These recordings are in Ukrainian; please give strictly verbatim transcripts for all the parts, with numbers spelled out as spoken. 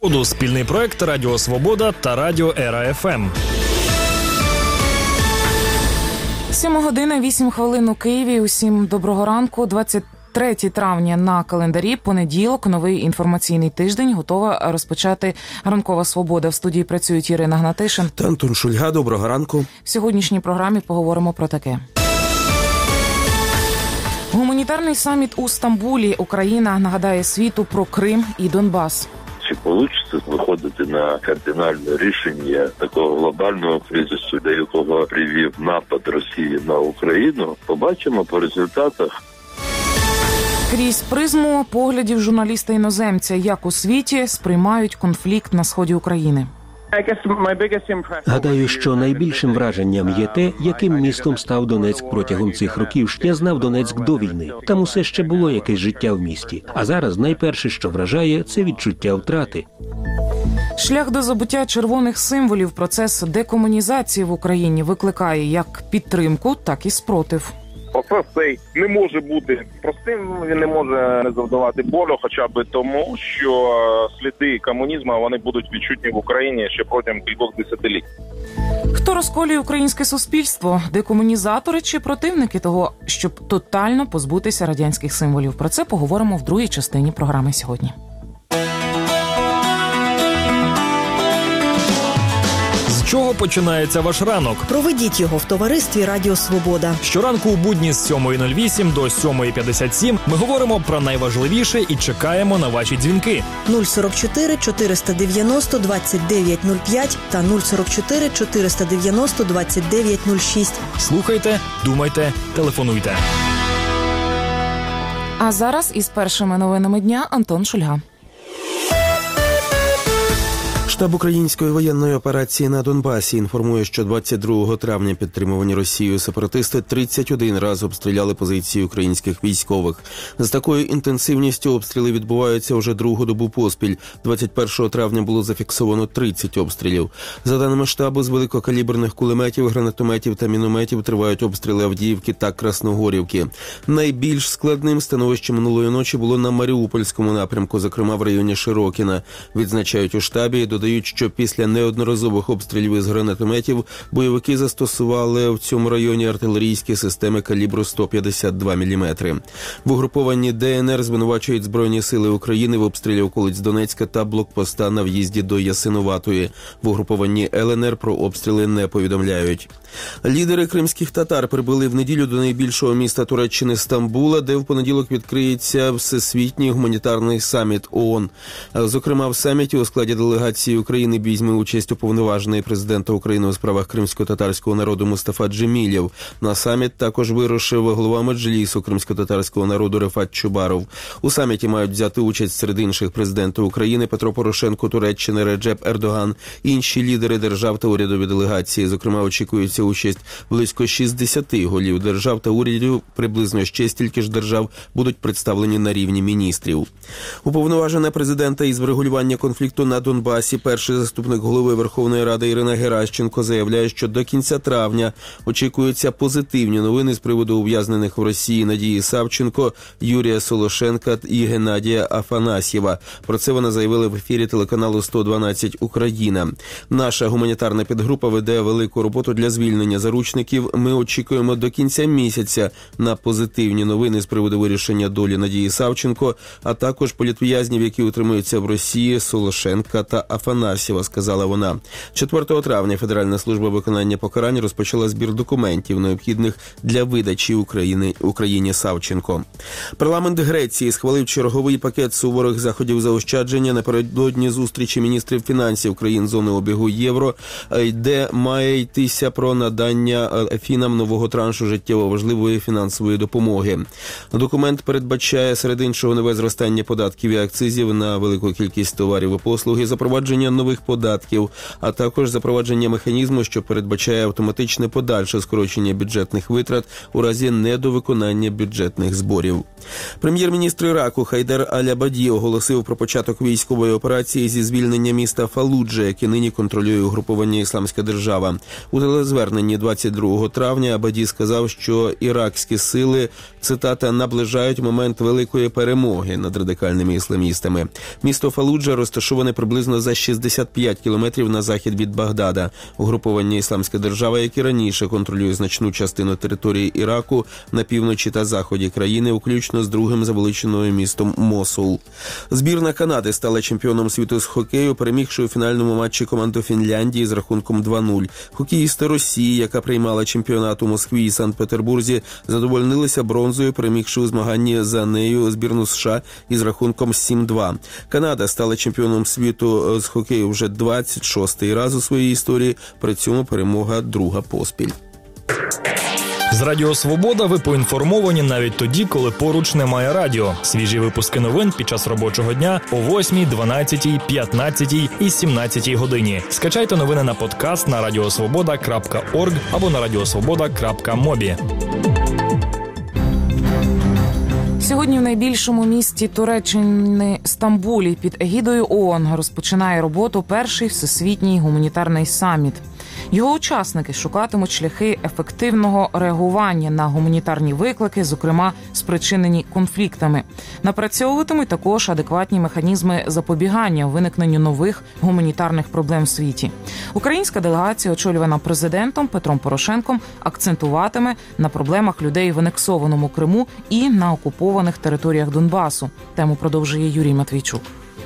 Спільний проект Радіо Свобода та Радіо Ера Еф Ем. Сьома година, вісім хвилин у Києві. Усім доброго ранку. двадцять третє травня на календарі, понеділок, новий інформаційний тиждень. Готова розпочати ранкова свобода. В студії працюють Ірина Гнатишин та Антон Шульга. Доброго ранку. В сьогоднішній програмі поговоримо про таке. Гуманітарний саміт у Стамбулі. Україна нагадає світу про Крим і Донбас. Чи вийде виходити на кардинальне рішення такого глобального кризису, до якого привів напад Росії на Україну, побачимо по результатах. Крізь призму поглядів журналіста-іноземця, як у світі сприймають конфлікт на сході України. Гадаю, що найбільшим враженням є те, яким містом став Донецьк протягом цих років. Я знав Донецьк до війни. Там усе ще було якесь життя в місті. А зараз найперше, що вражає, це відчуття втрати. Шлях до забуття червоних символів, процес декомунізації в Україні викликає як підтримку, так і спротив. Процес цей не може бути простим, він не може не завдавати болю, хоча б тому, що сліди комунізму вони будуть відчутні в Україні ще протягом кількох десятиліть. Хто розколює українське суспільство? Декомунізатори чи противники того, щоб тотально позбутися радянських символів? Про це поговоримо в другій частині програми сьогодні. З чого починається ваш ранок? Проведіть його в товаристві Радіо Свобода. Щоранку у будні з сьомої нуль вісім до сьомої п'ятдесят сім ми говоримо про найважливіше і чекаємо на ваші дзвінки. нуль сорок чотири чотириста дев'яносто двадцять дев'ять нуль п'ять та нуль сорок чотири чотириста дев'яносто двадцять дев'ять нуль шість. Слухайте, думайте, телефонуйте. А зараз із першими новинами дня Антон Шульга. Штаб української воєнної операції на Донбасі інформує, що двадцять другого травня підтримувані Росією сепаратисти тридцять один раз обстріляли позиції українських військових. З такою інтенсивністю обстріли відбуваються вже другу добу поспіль. двадцять першого травня було зафіксовано тридцять обстрілів. За даними штабу, з великокаліберних кулеметів, гранатометів та мінометів тривають обстріли Авдіївки та Красногорівки. Найбільш складним становище минулої ночі було на Маріупольському напрямку, зокрема в районі Широкіна. Відзначають у штабі і додають, що після неодноразових обстрілів із гранатометів бойовики застосували в цьому районі артилерійські системи калібру сто п'ятдесят два міліметри. В угрупованні Де Ен Ер звинувачують Збройні сили України в обстрілі околиць Донецька та блокпоста на в'їзді до Ясинуватої. В угрупованні Ел Ен Ер про обстріли не повідомляють. Лідери кримських татар прибули в неділю до найбільшого міста Туреччини Стамбула, де в понеділок відкриється Всесвітній гуманітарний саміт ООН. Зокрема, в саміті у складі делегації України візьме участь уповноважений президента України у справах кримсько-татарського народу Мустафа Джемілєв. На саміт також вирушив голова Меджлісу кримсько-татарського народу Рефат Чубаров. У саміті мають взяти участь серед інших президенти України Петро Порошенко, Туреччини, Реджеп Ердоган, інші лідери держав та урядові делегації. Зокрема, очікується участь близько шістдесят голів держав та урядів, приблизно ще стільки ж держав будуть представлені на рівні міністрів. Уповноважена президента із врегулювання конфлікту на Донбасі, перший заступник голови Верховної Ради Ірина Геращенко заявляє, що до кінця травня очікуються позитивні новини з приводу ув'язнених в Росії Надії Савченко, Юрія Солошенка і Геннадія Афанасьєва. Про це вона заявила в ефірі телеканалу сто дванадцять Україна. Наша гуманітарна підгрупа веде велику роботу для звільнення заручників. Ми очікуємо до кінця місяця на позитивні новини з приводу вирішення долі Надії Савченко, а також політв'язнів, які утримуються в Росії, Солошенка та Афанасьєва, сказала вона. четвертого травня Федеральна служба виконання покарань розпочала збір документів, необхідних для видачі України, Україні Савченко. Парламент Греції схвалив черговий пакет суворих заходів заощадження напередодні зустрічі міністрів фінансів країн зони обігу євро, де має йтися про надання Афінам нового траншу життєво важливої фінансової допомоги. Документ передбачає серед іншого нове зростання податків і акцизів на велику кількість товарів і послуги, запровадження запровадження нових податків, а також запровадження механізму, що передбачає автоматичне подальше скорочення бюджетних витрат у разі недовиконання бюджетних зборів. Прем'єр-міністр Іраку Хайдар Аль-Абаді оголосив про початок військової операції зі звільнення міста Фаллуджа, яке нині контролює угруповання «Ісламська держава». У телезверненні двадцять другого травня Абаді сказав, що іракські сили, цитата, наближають момент великої перемоги над радикальними ісламістами. Місто Фаллуджа розташоване приблизно за шістдесят п'ять кілометрів на захід від Багдада. Угруповання «Ісламська держава», як і раніше, контролює значну частину території Іраку на півночі та заході країни, включно з другим за величиною містом Мосул. Збірна Канади стала чемпіоном світу з хокею, перемігши у фінальному матчі команду Фінляндії з рахунком два нуль. Хокеїсти Росії, яка приймала чемпіонат у Москві і Санкт-Петербурзі, задовольнилися бронзою, перемігши у змаганні за нею збірну США із рахунком сім два. Канада стала чемпіоном світу з хокею вже двадцять шостий раз у своїй історії, при цьому перемога друга поспіль. З Радіо Свобода ви поінформовані навіть тоді, коли поруч немає радіо. Свіжі випуски новин під час робочого дня о восьмій, дванадцятій, п'ятнадцятій і сімнадцятій годині. Скачайте новини на подкаст на радіосвобода крапка орг або на радіосвобода крапка мобі. Сьогодні в найбільшому місті Туреччини Стамбулі під егідою ООН розпочинає роботу перший всесвітній гуманітарний саміт. Його учасники шукатимуть шляхи ефективного реагування на гуманітарні виклики, зокрема спричинені конфліктами. Напрацьовуватимуть також адекватні механізми запобігання виникненню нових гуманітарних проблем в світі. Українська делегація, очолювана президентом Петром Порошенком, акцентуватиме на проблемах людей в анексованому Криму і на окупованих територіях Донбасу. Тему продовжує Юрій Матвійчук.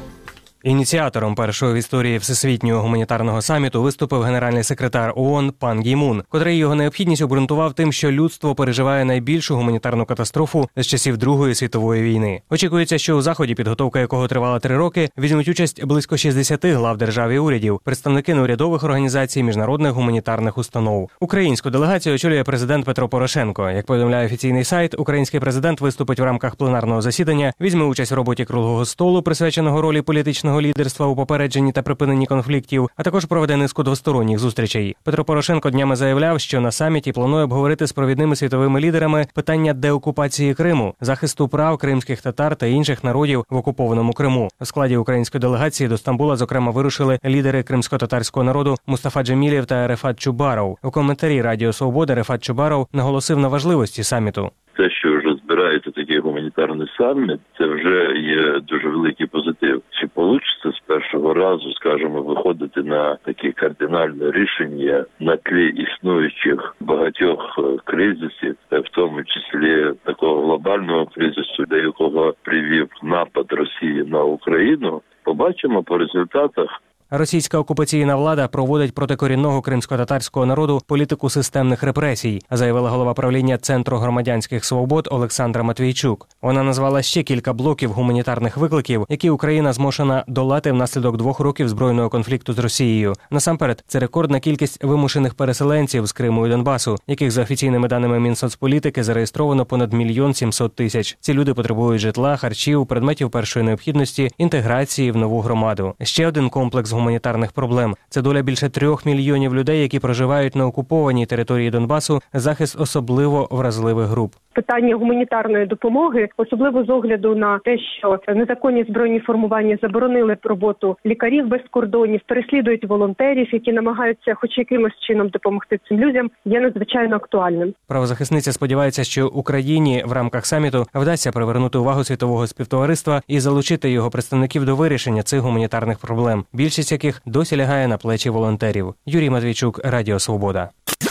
Ініціатором першого в історії всесвітнього гуманітарного саміту виступив генеральний секретар ООН Пан Гі Мун, котрий його необхідність обґрунтував тим, що людство переживає найбільшу гуманітарну катастрофу з часів Другої світової війни. Очікується, що у заході, підготовка якого тривала три роки, візьмуть участь близько шістдесят глав держав і урядів, представники неурядових організацій, міжнародних гуманітарних установ. Українську делегацію очолює президент Петро Порошенко. Як повідомляє офіційний сайт, український президент виступить в рамках пленарного засідання, візьме участь у роботі круглого столу, присвяченого ролі політичного лідерства у попередженні та припиненні конфліктів, а також проведе низку двосторонніх зустрічей. Петро Порошенко днями заявляв, що на саміті планує обговорити з провідними світовими лідерами питання деокупації Криму, захисту прав кримських татар та інших народів в окупованому Криму. В складі української делегації до Стамбула, зокрема, вирушили лідери кримсько-татарського народу Мустафа Джемілєв та Рефат Чубаров. У коментарі Радіо Свобода Рефат Чубаров наголосив на важливості саміту. Те, що вже збирається такий гуманітарний саміт, це вже є дуже великий позитив. Чи вийде з першого разу, скажімо, виходити на такі кардинальні рішення на тлі існуючих багатьох кризисів, в тому числі такого глобального кризису, до якого привів напад Росії на Україну, побачимо по результатах. Російська окупаційна влада проводить проти корінного кримсько-татарського народу політику системних репресій, заявила голова правління Центру громадянських свобод Олександра Матвійчук. Вона назвала ще кілька блоків гуманітарних викликів, які Україна змушена долати внаслідок двох років збройного конфлікту з Росією. Насамперед, це рекордна кількість вимушених переселенців з Криму і Донбасу, яких за офіційними даними Мінсоцполітики зареєстровано понад мільйон сімсот тисяч. Ці люди потребують житла, харчів, предметів першої необхідності, інтеграції в нову громаду. Ще один комплекс гуманітарних проблем – це доля більше трьох мільйонів людей, які проживають на окупованій території Донбасу, захист особливо вразливих груп. Питання гуманітарної допомоги, особливо з огляду на те, що незаконні збройні формування заборонили роботу лікарів без кордонів, переслідують волонтерів, які намагаються хоч якимось чином допомогти цим людям, є надзвичайно актуальним. Правозахисниця сподівається, що Україні в рамках саміту вдасться привернути увагу світового співтовариства і залучити його представників до вирішення цих гуманітарних проблем, більшість яких досі лягає на плечі волонтерів. Юрій Матвійчук, Радіо Свобода.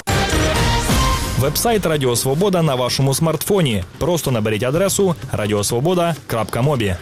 Вебсайт Радіо Свобода на вашому смартфоні. Просто наберіть адресу радіосвобода крапка мобі.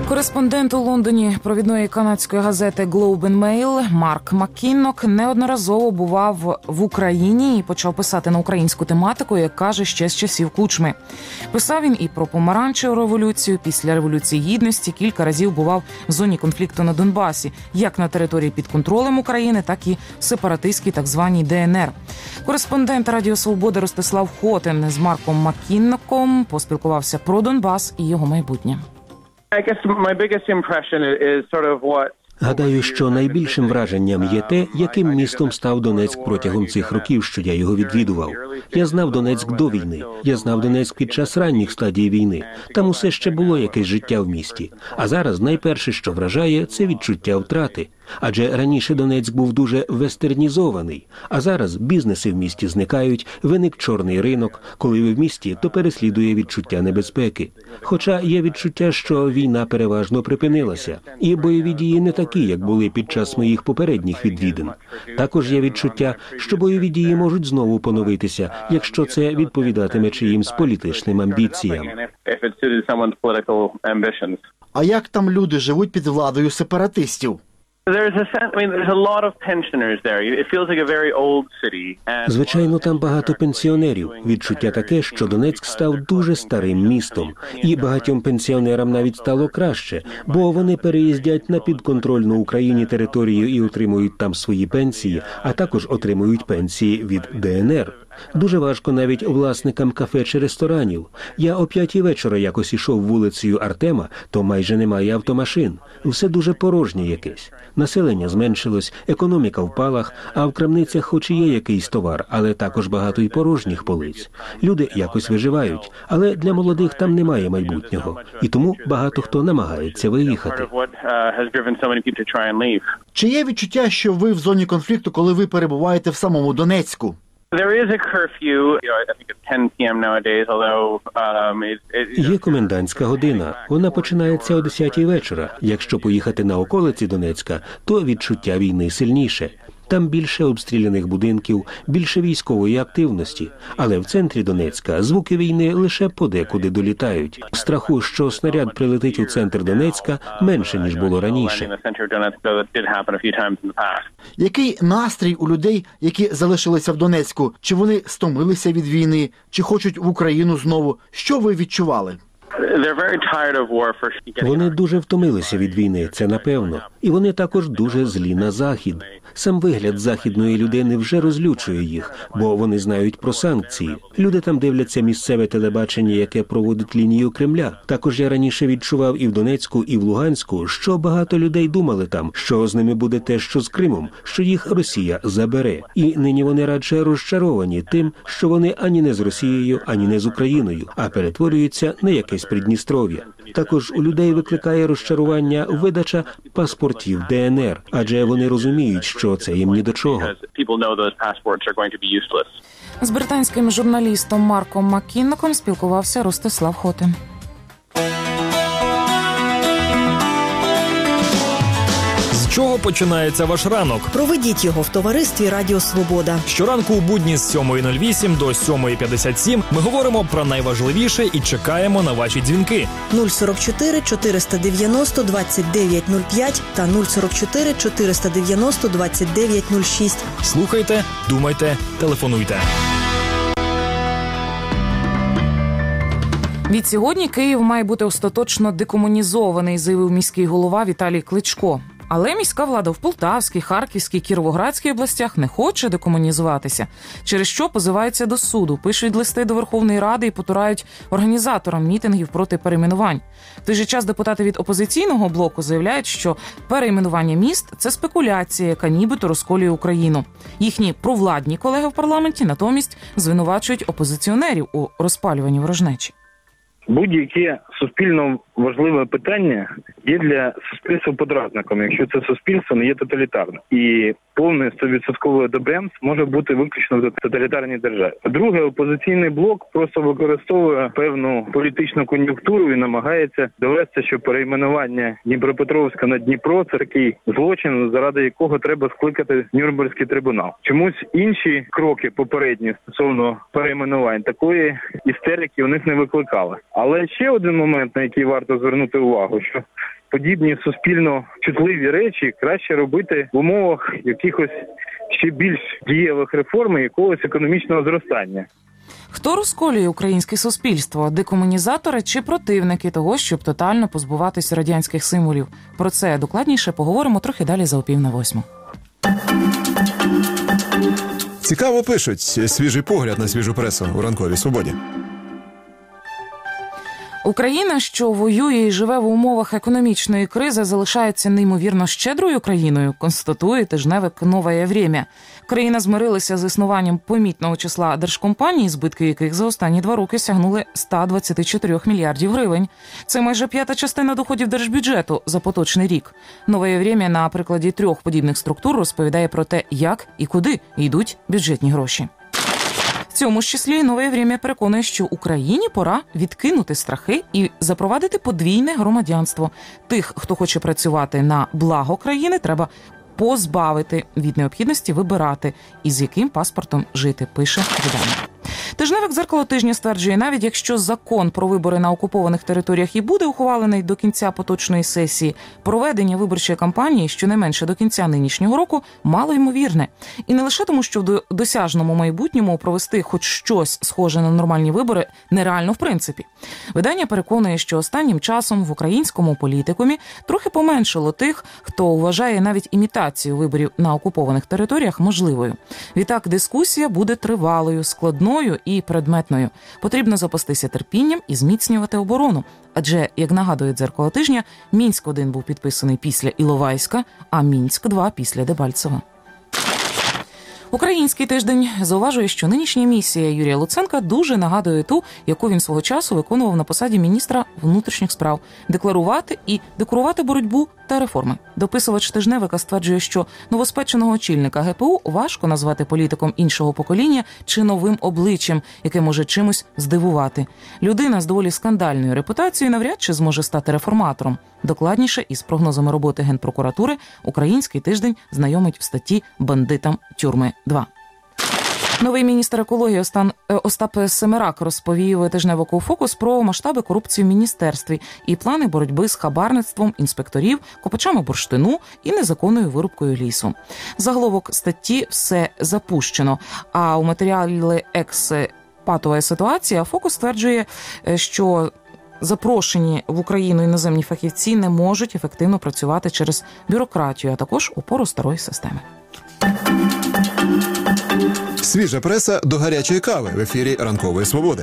Кореспондент у Лондоні провідної канадської газети Globe and Mail Марк Маккіннок неодноразово бував в Україні і почав писати на українську тематику, як каже, ще з часів Кучми. Писав він і про помаранчеву революцію, після Революції Гідності, кілька разів бував в зоні конфлікту на Донбасі, як на території під контролем України, так і в сепаратистській так званій Де Ен Ер. Кореспондент Радіо Свобода Ростислав Хотин з Марком Маккінноком поспілкувався про Донбас і його майбутнє. Гадаю, що найбільшим враженням є те, яким містом став Донецьк протягом цих років, що я його відвідував. Я знав Донецьк до війни, я знав Донецьк під час ранніх стадій війни. Там усе ще було якесь життя в місті. А зараз найперше, що вражає, це відчуття втрати. Адже раніше Донецьк був дуже вестернізований, а зараз бізнеси в місті зникають, виник чорний ринок. Коли ви в місті, то переслідує відчуття небезпеки. Хоча є відчуття, що війна переважно припинилася, і бойові дії не такі, як були під час моїх попередніх відвідин. Також є відчуття, що бойові дії можуть знову поновитися, якщо це відповідатиме чиїмсь політичним амбіціям. А як там люди живуть під владою сепаратистів? Звичайно, там багато пенсіонерів. Відчуття таке, що Донецьк став дуже старим містом. І багатьом пенсіонерам навіть стало краще, бо вони переїздять на підконтрольну Україні територію і отримують там свої пенсії, а також отримують пенсії від Де Ен Ер. Дуже важко навіть власникам кафе чи ресторанів. Я о п'ятій вечора якось ішов вулицею Артема, то майже немає автомашин. Все дуже порожнє якесь. Населення зменшилось, економіка в палах, а в крамницях хоч і є якийсь товар, але також багато й порожніх полиць. Люди якось виживають, але для молодих там немає майбутнього. І тому багато хто намагається виїхати. Чи є відчуття, що ви в зоні конфлікту, коли ви перебуваєте в самому Донецьку? Є комендантська година. Вона починається о десятій вечора. Якщо поїхати на околиці Донецька, то відчуття війни сильніше. Там більше обстріляних будинків, більше військової активності. Але в центрі Донецька звуки війни лише подекуди долітають. Страху, що снаряд прилетить у центр Донецька, менше, ніж було раніше. Який настрій у людей, які залишилися в Донецьку? Чи вони стомилися від війни? Чи хочуть в Україну знову? Що ви відчували? Вони дуже втомилися від війни, це напевно. І вони також дуже злі на Захід. Сам вигляд західної людини вже розлючує їх, бо вони знають про санкції. Люди там дивляться місцеве телебачення, яке проводить лінію Кремля. Також я раніше відчував і в Донецьку, і в Луганську, що багато людей думали там, що з ними буде те, що з Кримом, що їх Росія забере. І нині вони радше розчаровані тим, що вони ані не з Росією, ані не з Україною, а перетворюються на якесь Придністров'я. Також у людей викликає розчарування видача паспортів Де Ен Ер, адже вони розуміють, що це їм ні до чого. З британським журналістом Марком Маккінноком спілкувався Ростислав Хотин. З чого починається ваш ранок? Проведіть його в товаристві Радіо Свобода. Щоранку у будні з сьомої нуль вісім до сьомої п'ятдесят сім ми говоримо про найважливіше і чекаємо на ваші дзвінки. нуль сорок чотири чотириста дев'яносто двадцять дев'ять нуль п'ять та нуль сорок чотири чотириста дев'яносто двадцять дев'ять нуль шість. Слухайте, думайте, телефонуйте. Відсьогодні Київ має бути остаточно декомунізований, заявив міський голова Віталій Кличко. Але міська влада в Полтавській, Харківській, Кіровоградській областях не хоче декомунізуватися, через що позиваються до суду, пишуть листи до Верховної Ради і потурають організаторам мітингів проти перейменувань. В той же час депутати від опозиційного блоку заявляють, що перейменування міст – це спекуляція, яка нібито розколює Україну. Їхні провладні колеги в парламенті натомість звинувачують опозиціонерів у розпалюванні ворожнечі. Будь-яке суспільно важливе питання є для суспільства подразником, якщо це суспільство не є тоталітарним. І повне сто відсотків одобрямс може бути виключно в тоталітарній державі. Друге, опозиційний блок просто використовує певну політичну кон'юнктуру і намагається довести, що перейменування Дніпропетровська на Дніпро – це такий злочин, заради якого треба скликати Нюрнберзький трибунал. Чомусь інші кроки попередні стосовно перейменувань такої істерики у них не викликали. Але ще один момент, на який варто звернути увагу, що подібні суспільно чутливі речі краще робити в умовах якихось ще більш дієвих реформ і якогось економічного зростання. Хто розколює українське суспільство? Декомунізатори чи противники того, щоб тотально позбуватись радянських символів? Про це докладніше поговоримо трохи далі за опів на восьму. Цікаво пишуть. Свіжий погляд на свіжу пресу у ранковій свободі. Україна, що воює і живе в умовах економічної кризи, залишається неймовірно щедрою країною, констатує тижневик «Нове Время». Країна змирилася з існуванням помітного числа держкомпаній, збитки яких за останні два роки сягнули сто двадцять чотири мільярдів гривень. Це майже п'ята частина доходів держбюджету за поточний рік. «Нове Время» на прикладі трьох подібних структур розповідає про те, як і куди йдуть бюджетні гроші. В цьому ж числі «Нове Время» переконує, що Україні пора відкинути страхи і запровадити подвійне громадянство. Тих, хто хоче працювати на благо країни, треба позбавити від необхідності вибирати, із яким паспортом жити, пише видання. Тижневик «Дзеркало тижня» стверджує, навіть якщо закон про вибори на окупованих територіях і буде ухвалений до кінця поточної сесії, проведення виборчої кампанії щонайменше до кінця нинішнього року мало ймовірне. І не лише тому, що в досяжному майбутньому провести хоч щось схоже на нормальні вибори нереально в принципі. Видання переконує, що останнім часом в українському політикумі трохи поменшало тих, хто вважає навіть імітацію виборів на окупованих територіях можливою. Відтак дискусія буде тривалою, складною і предметною. Потрібно запастися терпінням і зміцнювати оборону. Адже, як нагадує «Дзеркало тижня», Мінськ один був підписаний після Іловайська, а Мінськ два після Дебальцева. Український тиждень зауважує, що нинішня місія Юрія Луценка дуже нагадує ту, яку він свого часу виконував на посаді міністра внутрішніх справ – декларувати і декорувати боротьбу та реформи. Дописувач тижневика стверджує, що новоспеченого очільника ге пе у важко назвати політиком іншого покоління чи новим обличчям, яке може чимось здивувати. Людина з доволі скандальною репутацією навряд чи зможе стати реформатором. Докладніше із прогнозами роботи Генпрокуратури «Український тиждень» знайомить в статті «Бандитам тюрми два». Новий міністр екології Остап Семерак розповів тижневику «Фокус» про масштаби корупції в міністерстві і плани боротьби з хабарництвом інспекторів, копачами бурштину і незаконною вирубкою лісу. Заголовок статті «Все запущено», а у матеріалі «Екс-патова ситуація» «Фокус» стверджує, що запрошені в Україну іноземні фахівці не можуть ефективно працювати через бюрократію, а також опору старої системи. Свіжа преса до гарячої кави в ефірі «Ранкової свободи».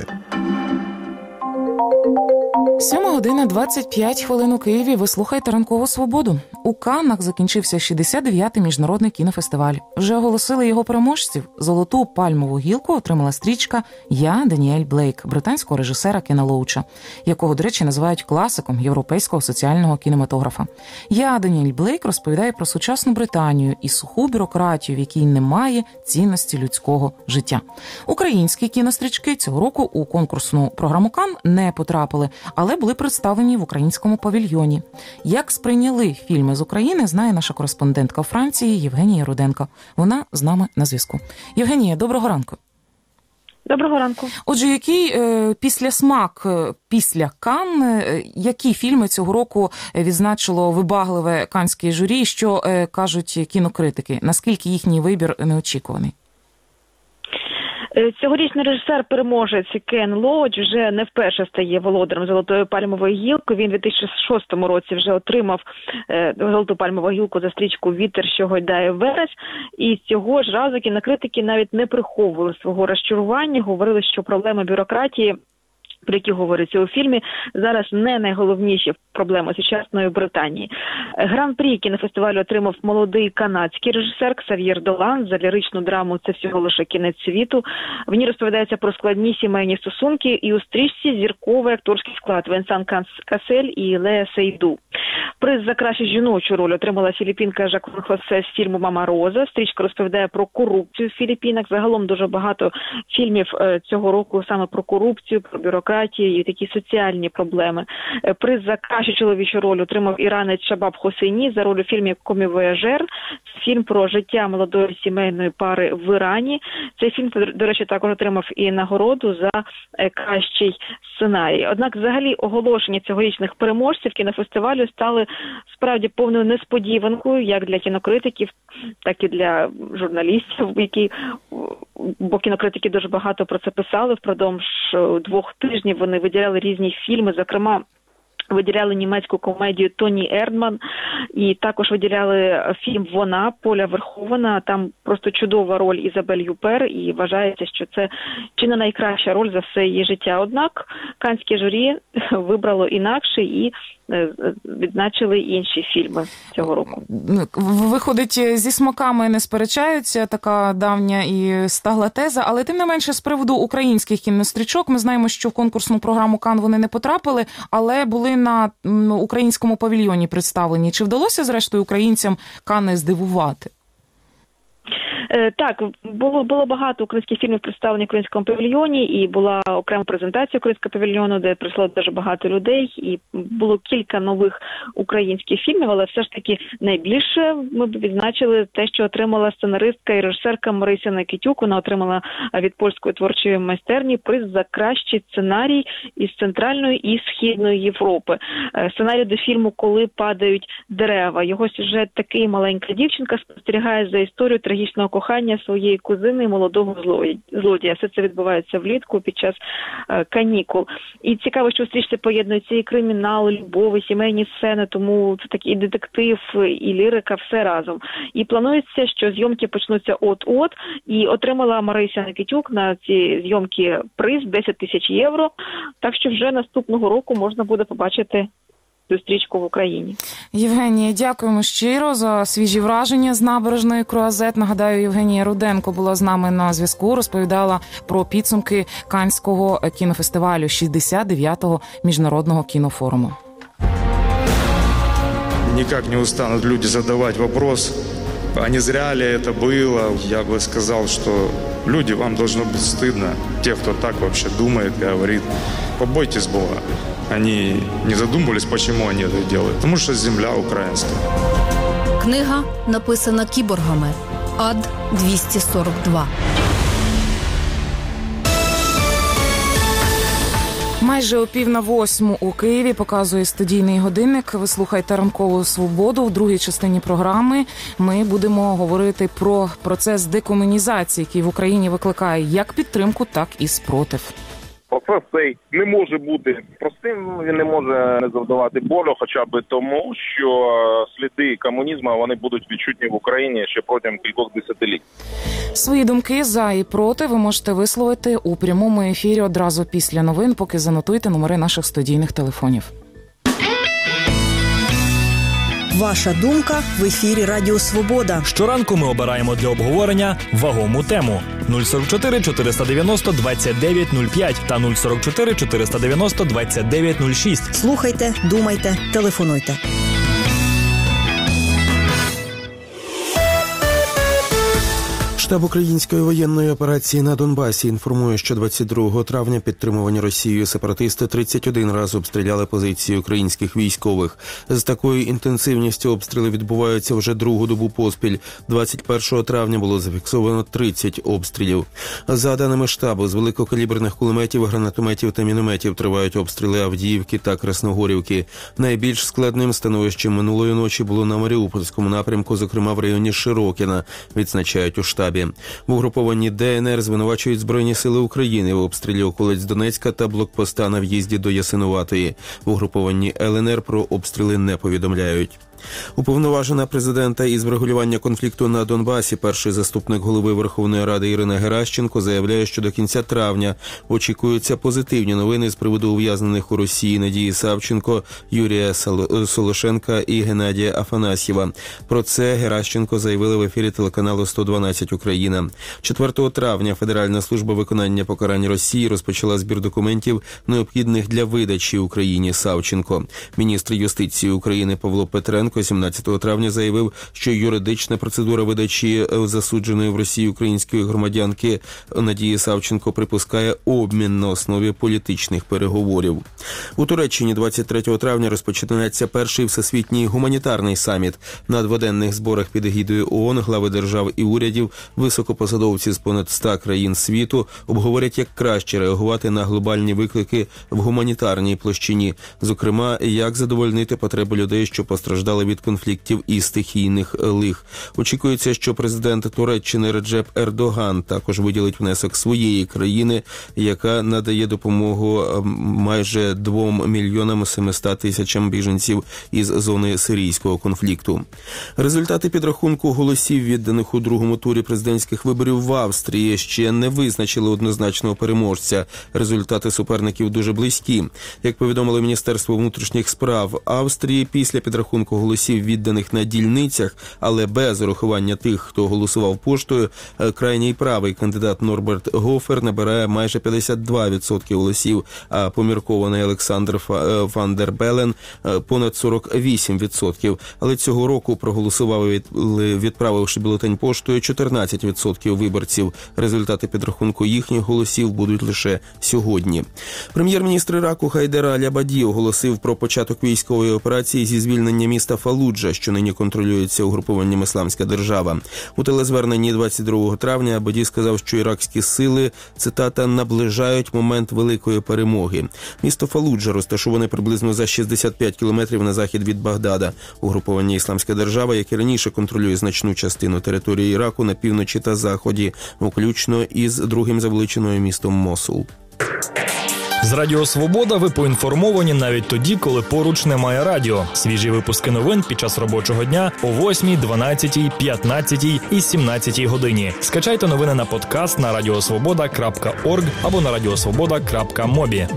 Сьома година двадцять п'ять хвилин у Києві. Ви слухаєте «Ранкову свободу». У Каннах закінчився шістдесят дев'ятий міжнародний кінофестиваль. Вже оголосили його переможців. Золоту пальмову гілку отримала стрічка «Я, Даніель Блейк» британського режисера Кена Лоуча, якого, до речі, називають класиком європейського соціального кінематографа. «Я, Даніель Блейк» розповідає про сучасну Британію і суху бюрократію, в якій немає цінності людського життя. Українські кінострічки цього року у конкурсну програму Канн не потрапили, але були представлені в українському павільйоні. Як сприйняли фільми з України, знає наша кореспондентка у Франції Євгенія Руденко. Вона з нами на зв'язку. Євгенія, доброго ранку. Доброго ранку. Отже, який е, післясмак е, після Канн, е, які фільми цього року відзначило вибагливе каннське журі, що е, кажуть кінокритики? Наскільки їхній вибір неочікуваний? Цьогорічний режисер-переможець Кен Лоуч вже не вперше стає володарем «Золотої пальмової гілки». Він у дві тисячі шостому році вже отримав «Золоту пальмову гілку» за стрічку «Вітер, що гойдає верес». І цього ж разу кінокритики навіть не приховували свого розчарування, говорили, що проблеми бюрократії, про які говориться у фільмі, зараз не найголовніші проблеми сучасної Британії. Гран-прі кінофестивалю отримав молодий канадський режисер Ксав'єр Долан за ліричну драму «Це всього лише кінець світу». В ній розповідається про складні сімейні стосунки, і у стрічці зірковий акторський склад Венсан Касель і Лея Сейду. Приз за кращу жіночу роль отримала філіппінка Жаклін Хосе з фільму «Мама Роза». Стрічка розповідає про корупцію в Філіппінах. Загалом дуже багато фільмів цього року саме про корупцію, про бюрократію. демократію і такі соціальні проблеми. Приз за кращу чоловічу роль отримав іранець Шабаб Хосейні за роль у фільмі «Комі-вояжер». Фільм про життя молодої сімейної пари в Ірані. Цей фільм, до речі, також отримав і нагороду за кращий сценарій. Однак, взагалі, оголошення цьогорічних переможців кінофестивалю стали справді повною несподіванкою, як для кінокритиків, так і для журналістів, які, бо кінокритики дуже багато про це писали. Впродовж двох тижнів вони виділяли різні фільми, зокрема, виділяли німецьку комедію «Тоні Ердман» і також виділяли фільм «Вона» Поля Верховена. Там просто чудова роль Ізабель Юпер, і вважається, що це чи не найкраща роль за все її життя. Однак канське журі вибрало інакше і відзначили інші фільми цього року. Виходить, зі смаками не сперечаються, така давня і стагла теза, але тим не менше з приводу українських кінострічок ми знаємо, що в конкурсну програму Кан вони не потрапили, але були на українському павільйоні представлені. Чи вдалося, зрештою, українцям Кани здивувати? Так, було, було багато українських фільмів представлені в українському павільйоні, і була окрема презентація українського павільйону, де прийшло дуже багато людей, і було кілька нових українських фільмів, але все ж таки найбільше ми б відзначили те, що отримала сценаристка і режисерка Марися Никитюк. Вона отримала від польської творчої майстерні приз за кращий сценарій із Центральної і Східної Європи. Сценарій до фільму «Коли падають дерева». Його сюжет такий: маленька дівчинка спостерігає за історією трагічного кохання своєї кузини молодого злодія. Все це відбувається влітку під час е, канікул. І цікаво, що в стрічці поєднуються і кримінал, і любов, і сімейні сцени, тому це такий і детектив, і лірика, все разом. І планується, що зйомки почнуться от-от, і отримала Марися Никитюк на ці зйомки приз десять тисяч євро, так що вже наступного року можна буде побачити зустрічку в Україні. Євгенія, дякуємо щиро за свіжі враження з набережної Круазет. Нагадаю, Євгенія Руденко була з нами на зв'язку, розповідала про підсумки Каннського кінофестивалю шістдесят дев'ятого міжнародного кінофоруму. Никак не устанут люди задавать вопрос, а не зря ли это было. Я бы сказал, что люди, вам должно быть стыдно. Те, кто так вообще думает, говорит, побойтесь Бога. Они не задумывались, почему они это делают. Потому что земля украинская. Книга написана кіборгами. Ад двісті сорок два. Майже о пів на восьму у Києві показує студійний годинник. Ви слухаєте «Ранкову свободу». В другій частині програми ми будемо говорити про процес декомунізації, який в Україні викликає як підтримку, так і спротив. Процес цей не може бути простим, він не може не завдавати болю, хоча б тому, що сліди комунізму, вони будуть відчутні в Україні ще протягом кількох десятиліть. Свої думки за і проти ви можете висловити у прямому ефірі одразу після новин, поки занотуйте номери наших студійних телефонів. Ваша думка в ефірі Радіо Свобода. Щоранку ми обираємо для обговорення вагому тему. нуль сорок чотири чотириста дев'яносто двадцять дев'ять нуль п'ять та нуль сорок чотири чотириста дев'яносто двадцять дев'ять нуль шість. Слухайте, думайте, телефонуйте. Штаб української воєнної операції на Донбасі інформує, що двадцять другого травня підтримувані Росією сепаратисти тридцять один раз обстріляли позиції українських військових. З такою інтенсивністю обстріли відбуваються вже другу добу поспіль. двадцять першого травня було зафіксовано тридцять обстрілів. За даними штабу, з великокаліберних кулеметів, гранатометів та мінометів тривають обстріли Авдіївки та Красногорівки. Найбільш складним становищем минулої ночі було на Маріупольському напрямку, зокрема в районі Широкіна, відзначають у штабі. В угрупованні ДНР звинувачують Збройні сили України в обстрілі околиць Донецька та блокпоста на в'їзді до Ясинуватої. В угрупованні ЛНР про обстріли не повідомляють. Уповноважена президента із врегулювання конфлікту на Донбасі, перший заступник голови Верховної Ради Ірина Геращенко заявляє, що до кінця травня очікуються позитивні новини з приводу ув'язнених у Росії Надії Савченко, Юрія Солошенка і Геннадія Афанасьєва. Про це Геращенко заявили в ефірі телеканалу сто дванадцять Україна. четвертого травня Федеральна служба виконання покарань Росії розпочала збір документів, необхідних для видачі Україні Савченко. Міністр юстиції України Павло Петренко Луценко сімнадцятого травня заявив, що юридична процедура видачі засудженої в Росії української громадянки Надії Савченко припускає обмін на основі політичних переговорів. У Туреччині двадцять третього травня розпочинається перший всесвітній гуманітарний саміт. На дводенних зборах під егідою ООН глави держав і урядів, високопосадовці з понад ста країн світу обговорять, як краще реагувати на глобальні виклики в гуманітарній площині. Зокрема, як задовольнити потреби людей, що постраждали від конфліктів і стихійних лих. Очікується, що президент Туреччини Реджеп Ердоган також виділить внесок своєї країни, яка надає допомогу майже двом мільйонам семиста тисячам біженців із зони сирійського конфлікту. Результати підрахунку голосів, відданих у другому турі президентських виборів в Австрії, ще не визначили однозначного переможця. Результати суперників дуже близькі. Як повідомило Міністерство внутрішніх справ Австрії, після підрахунку голосів, відданих на дільницях, але без урахування тих, хто голосував поштою, крайній правий кандидат Норберт Гофер набирає майже п'ятдесят два відсотки голосів, а поміркований Олександр Ван дер Белен – понад сорок вісім відсотків. Але цього року проголосували, відправивши бюлетень поштою, чотирнадцять відсотків виборців. Результати підрахунку їхніх голосів будуть лише сьогодні. Прем'єр-міністр Іраку Хайдер Аль-Абаді оголосив про початок військової операції зі звільнення міста Фалуджа, що нині контролюється угрупованням «Ісламська держава». У телезверненні двадцять другого травня Абаді сказав, що іракські сили, цитата, наближають момент великої перемоги. Місто Фалуджа розташоване приблизно за шістдесят п'ять кілометрів на захід від Багдада. Угруповання «Ісламська держава», яке раніше контролює значну частину території Іраку на півночі та заході, включно із другим за величиною містом Мосул. З Радіо Свобода ви поінформовані навіть тоді, коли поруч немає радіо. Свіжі випуски новин під час робочого дня о восьмій, дванадцятій, п'ятнадцятій і сімнадцятій годині. Скачайте новини на подкаст на радіосвобода крапка орг або на радіосвобода крапка мобі.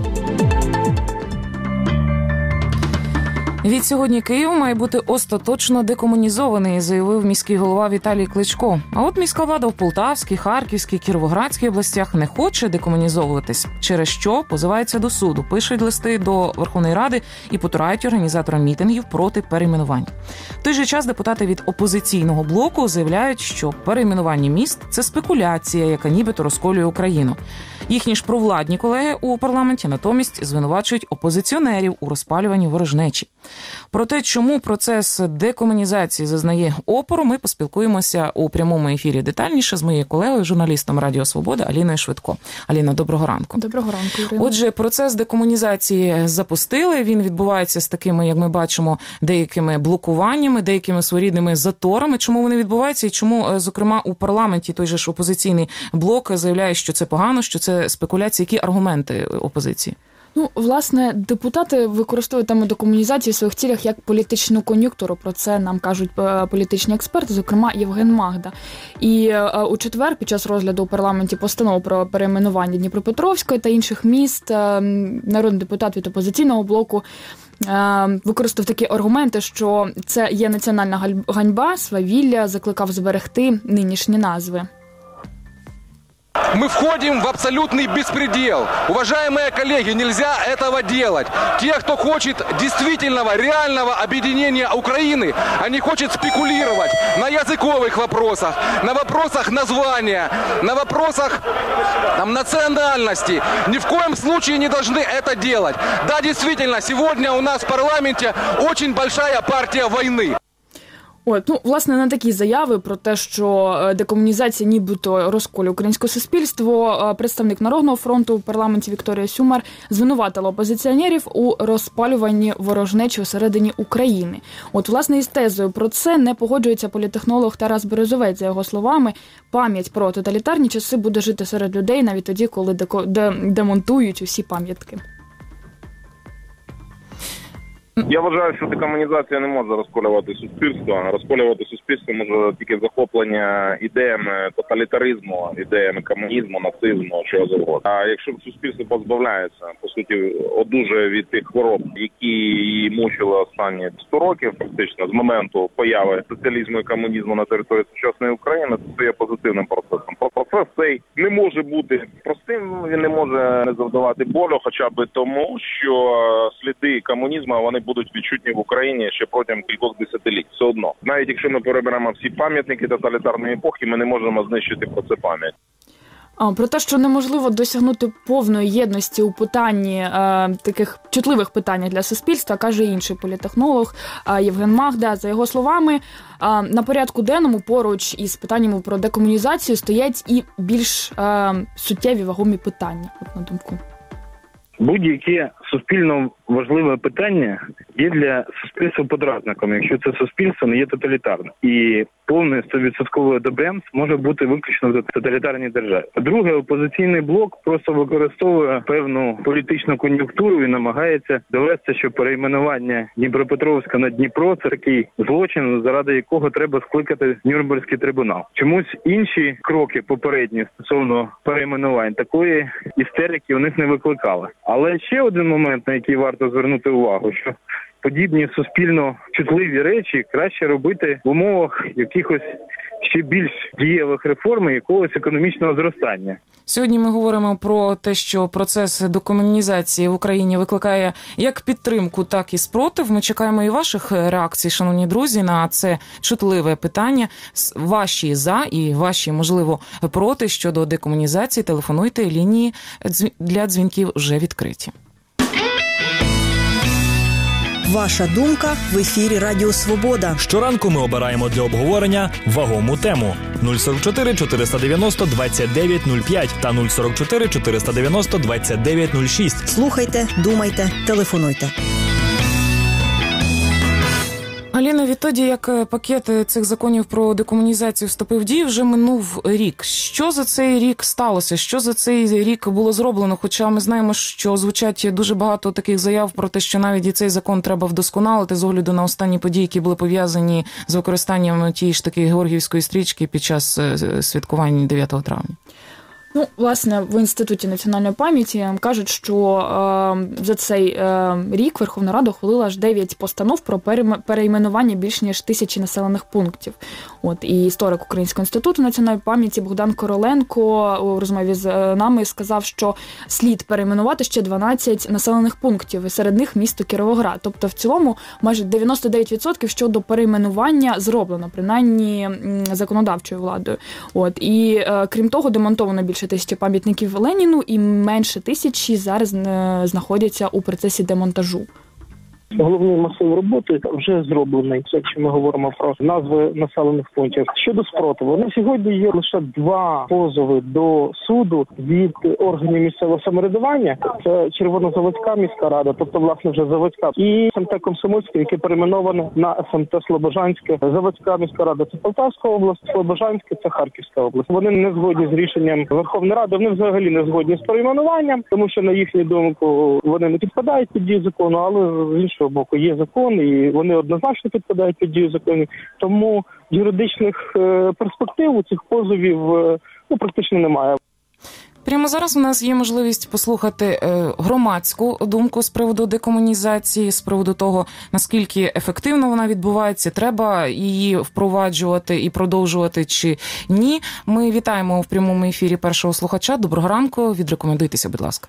Відсьогодні Київ має бути остаточно декомунізований, заявив міський голова Віталій Кличко. А от міська влада в Полтавській, Харківській, Кіровоградській областях не хоче декомунізовуватись, через що позивається до суду, пишуть листи до Верховної Ради і потурають організаторам мітингів проти перейменувань. В той же час депутати від опозиційного блоку заявляють, що перейменування міст – це спекуляція, яка нібито розколює Україну. Їхні ж провладні колеги у парламенті натомість звинувачують опозиціонерів у розпалюванні ворожнечі. Про те, чому процес декомунізації зазнає опору, ми поспілкуємося у прямому ефірі детальніше з моєю колегою, журналістом Радіо Свобода Аліною Швидко. Аліна, доброго ранку. Доброго ранку, Ірина. Отже, процес декомунізації запустили. Він відбувається з такими, як ми бачимо, деякими блокуваннями, деякими своєрідними заторами. Чому вони відбуваються і чому, зокрема, у парламенті той же ж опозиційний блок заявляє, що це погано, що це спекуляції. Які аргументи опозиції? Ну, власне, депутати використовують тему декомунізації в своїх цілях як політичну кон'юнктуру. Про це нам кажуть політичні експерти, зокрема Євген Магда. І у четвер під час розгляду у парламенті постанов про перейменування Дніпропетровської та інших міст народний депутат від опозиційного блоку використав такі аргументи, що це є національна ганьба, свавілля, закликав зберегти нинішні назви. Мы входим в абсолютный беспредел. Уважаемые коллеги, нельзя этого делать. Те, кто хочет действительного, реального объединения Украины, а не хочет спекулировать на языковых вопросах, на вопросах названия, на вопросах там, национальности, ни в коем случае не должны это делать. Да, действительно, сегодня у нас в парламенте очень большая партия войны. От, ну, власне, на такі заяви про те, що декомунізація нібито розколює українське суспільство, представник Народного фронту в парламенті Вікторія Сюмар звинуватила опозиціонерів у розпалюванні ворожнечі всередині України. От, власне, із тезою про це не погоджується політтехнолог Тарас Березовець. За його словами, пам'ять про тоталітарні часи буде жити серед людей навіть тоді, коли деко... де... демонтують усі пам'ятки. Я вважаю, що декомунізація не може розколювати суспільство. Розколювати суспільство може тільки захоплення ідеями тоталітаризму, ідеями комунізму, нацизму, чого завгодно. А якщо суспільство позбавляється, по суті, одужує від тих хвороб, які її мучили останні сто років, практично, з моменту появи соціалізму і комунізму на території сучасної України, то це є позитивним процесом. Процес цей не може бути простим, він не може не завдавати болю, хоча б тому, що сліди комунізму, вони будуть відчутні в Україні ще протягом кількох десятиліть. Все одно. Навіть якщо ми переберемо всі пам'ятники тоталітарної епохи, ми не можемо знищити про це пам'ять. А, про те, що неможливо досягнути повної єдності у питанні е, таких чутливих питаннях для суспільства, каже інший політтехнолог е, Євген Магда. За його словами, е, на порядку денному поруч із питаннями про декомунізацію стоять і більш е, суттєві вагомі питання, от на думку. Будь-яке суспільно важливе питання є для суспільства подразником, якщо це суспільство не є тоталітарним. І повний сто відсотків одобрямс може бути виключно в тоталітарній державі. Друге, опозиційний блок просто використовує певну політичну кон'юнктуру і намагається довести, що перейменування Дніпропетровська на Дніпро – це такий злочин, заради якого треба скликати Нюрнберзький трибунал. Чомусь інші кроки попередні стосовно перейменувань такої істерики у них не викликали. Але ще один момент, на який варто звернути увагу, що подібні суспільно чутливі речі краще робити в умовах якихось ще більш дієвих реформ і якогось економічного зростання. Сьогодні ми говоримо про те, що процес декомунізації в Україні викликає як підтримку, так і спротив. Ми чекаємо і ваших реакцій, шановні друзі, на це чутливе питання. Ваші за і ваші, можливо, проти щодо декомунізації. Телефонуйте, лінії для дзвінків вже відкриті. Ваша думка в ефірі Радіо Свобода. Щоранку ми обираємо для обговорення вагому тему. нуль сорок чотири чотириста дев'яносто двадцять дев'ять нуль п'ять та нуль сорок чотири чотириста дев'яносто двадцять дев'ять нуль шість. Слухайте, думайте, телефонуйте. Аліна, відтоді, як пакет цих законів про декомунізацію вступив в дію, вже минув рік. Що за цей рік сталося? Що за цей рік було зроблено? Хоча ми знаємо, що звучать дуже багато таких заяв про те, що навіть і цей закон треба вдосконалити з огляду на останні події, які були пов'язані з використанням тієї ж таки Георгіївської стрічки під час святкування дев'ятого травня. Ну, власне, в Інституті національної пам'яті кажуть, що е, за цей е, рік Верховна Рада ухвалила аж дев'ять постанов про перейменування більш ніж тисячі населених пунктів. От, і історик Українського інституту національної пам'яті Богдан Короленко у розмові з нами сказав, що слід перейменувати ще дванадцять населених пунктів, і серед них місто Кіровоград. Тобто, в цілому, майже дев'яносто дев'ять відсотків щодо перейменування зроблено, принаймні законодавчою владою. От, і, е, крім того, демонтовано більше тисячі пам'ятників Леніну і менше тисячі зараз знаходяться у процесі демонтажу. Головний масив роботи вже зроблений, якщо ми говоримо про назви населених пунктів. Щодо спротиву, на сьогодні є лише два позови до суду від органів місцевого самоврядування. Це Червонозаводська міська рада, тобто, власне, вже Заводська, і ес ем те Комсомольське, яке перейменоване на ес ем те Слобожанське. Заводська міська рада – це Полтавська область, Слобожанське – це Харківська область. Вони не згодні з рішенням Верховної Ради, вони взагалі не згодні з перейменуванням, тому що, на їхню думку, вони не підпадають під дію закону, але з іншого боку є закон, і вони однозначно підпадають під дію законів. Тому юридичних е, перспектив у цих позовів е, ну, практично немає. Прямо зараз у нас є можливість послухати е, громадську думку з приводу декомунізації, з приводу того, наскільки ефективно вона відбувається, треба її впроваджувати і продовжувати чи ні. Ми вітаємо в прямому ефірі першого слухача. Доброго ранку, відрекомендуйтеся, будь ласка.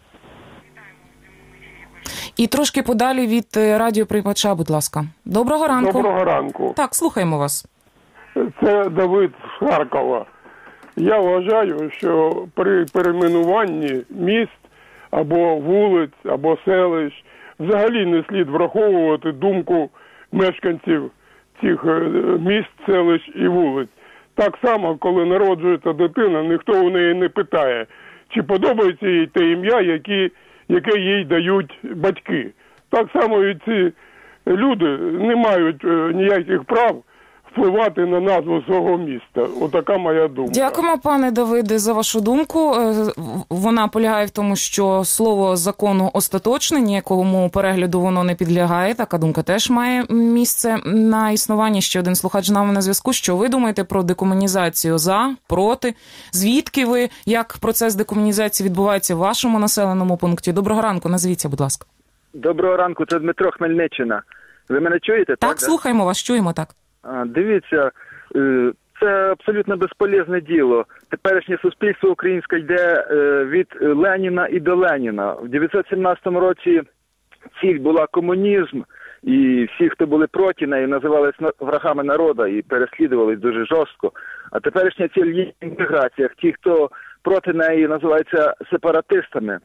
І трошки подалі від радіоприймача, будь ласка. Доброго ранку. Доброго ранку. Так, слухаємо вас. Це Давид з Харкова. Я вважаю, що при перейменуванні міст або вулиць, або селищ взагалі не слід враховувати думку мешканців цих міст, селищ і вулиць. Так само, коли народжується дитина, ніхто у неї не питає, чи подобається їй те ім'я, які яке їй дають батьки. Так само і ці люди не мають ніяких прав впливати на назву свого міста. Отака моя думка. Дякуємо, пане Давиде, за вашу думку. Вона полягає в тому, що слово закону остаточне, ніякому перегляду воно не підлягає. Така думка теж має місце на існуванні. Ще один слухач з нами на зв'язку. Що ви думаєте про декомунізацію? За? Проти? Звідки ви? Як процес декомунізації відбувається в вашому населеному пункті? Доброго ранку, назвіться, будь ласка. Доброго ранку, це Дмитро, Хмельниччина. Ви мене чуєте? Так, так слухаємо вас, чуємо, так. А, дивіться, це абсолютно безполезне діло. Теперішнє суспільство українське йде від Леніна і до Леніна. В дев'ятсот сімнадцятому році ціль була комунізм, і всі, хто були проти неї, називались врагами народу і переслідувались дуже жорстко. А теперішня ціль є в інтеграціях. Ті, хто проти неї, називаються сепаратистами.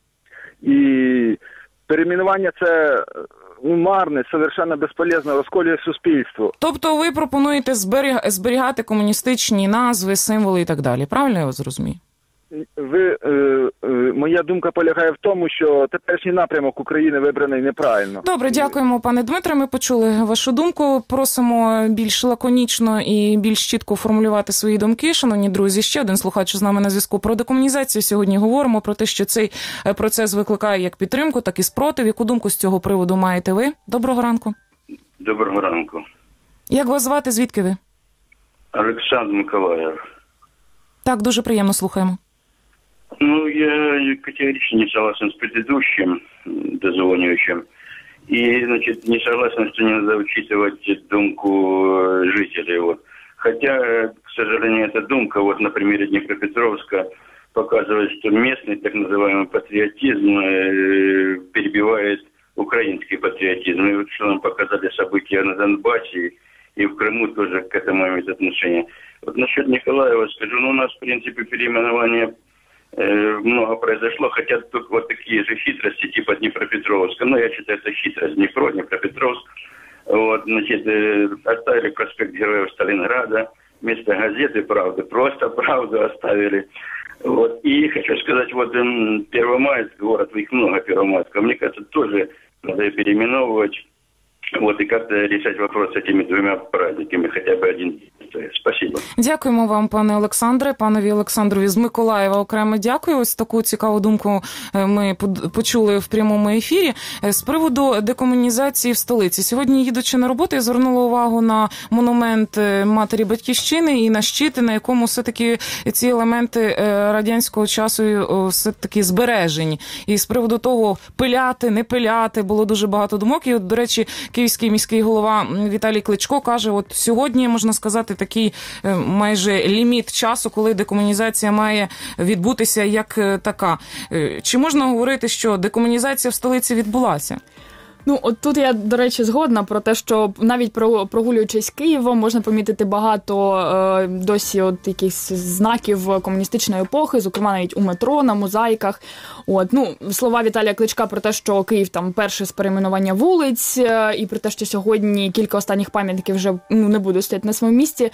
І перейменування це ну, марне, совершенно безполезно, розколює суспільство. Тобто ви пропонуєте зберігати комуністичні назви, символи і так далі. Правильно я вас зрозумію? Ви, е, е, моя думка полягає в тому, що теперішній напрямок України вибраний неправильно. Добре, дякуємо, пане Дмитре. Ми почули вашу думку. Просимо більш лаконічно і більш чітко формулювати свої думки. Шановні друзі, ще один слухач з нами на зв'язку. Про декомунізацію сьогодні говоримо, про те, що цей процес викликає як підтримку, так і спротив. Яку думку з цього приводу маєте ви? Доброго ранку. Доброго ранку. Як вас звати? Звідки ви? Олександр Миколаїв. Так, дуже приємно, слухаємо. Ну, я категорично не согласен с предыдущим дозвонивающим. И, значит, не согласен, что не надо учитывать думку жителей. Вот. Хотя, к сожалению, эта думка, вот на примере Днепропетровска, показывает, что местный так называемый патриотизм э, перебивает украинский патриотизм. И вот что нам показали события на Донбассе и в Крыму тоже к этому имеет отношение. Вот насчет Николаева скажу, ну, у нас, в принципе, переименование много произошло, хотя тут вот такие же хитрости типа Днепропетровска. Но я считаю, это хитрость. Днепро, Днепропетровск. Вот, значит, оставили проспект Героев Сталинграда вместо газеты «Правда». Просто «Правду» оставили. Вот. И хочу сказать, вот Первомайск, город, их много Первомайского, мне кажется, тоже надо переименовывать. Вот, и как-то решать вопрос с этими двумя праздниками, хотя бы один день. Спасибо. Дякуємо вам, пане Олександре. Панові Олександрові з Миколаєва окремо дякую. Ось таку цікаву думку ми почули в прямому ефірі. З приводу декомунізації в столиці. Сьогодні, їдучи на роботу, я звернула увагу на монумент матері Батьківщини і на щит, на якому все-таки ці елементи радянського часу все-таки збережені. І з приводу того, пиляти, не пиляти, було дуже багато думок. І, от, до речі, київський міський голова Віталій Кличко каже, от сьогодні, можна сказати, такий майже ліміт часу, коли декомунізація має відбутися як така. Чи можна говорити, що декомунізація в столиці відбулася? Ну, от тут я, до речі, згодна про те, що навіть прогулюючись Києвом, можна помітити багато е, досі от якихось знаків комуністичної епохи, зокрема навіть у метро, на мозаїках. От, ну, слова Віталія Кличка про те, що Київ там перший з перейменування вулиць, е, і про те, що сьогодні кілька останніх пам'ятників вже ну, не будуть стояти на своєму місці,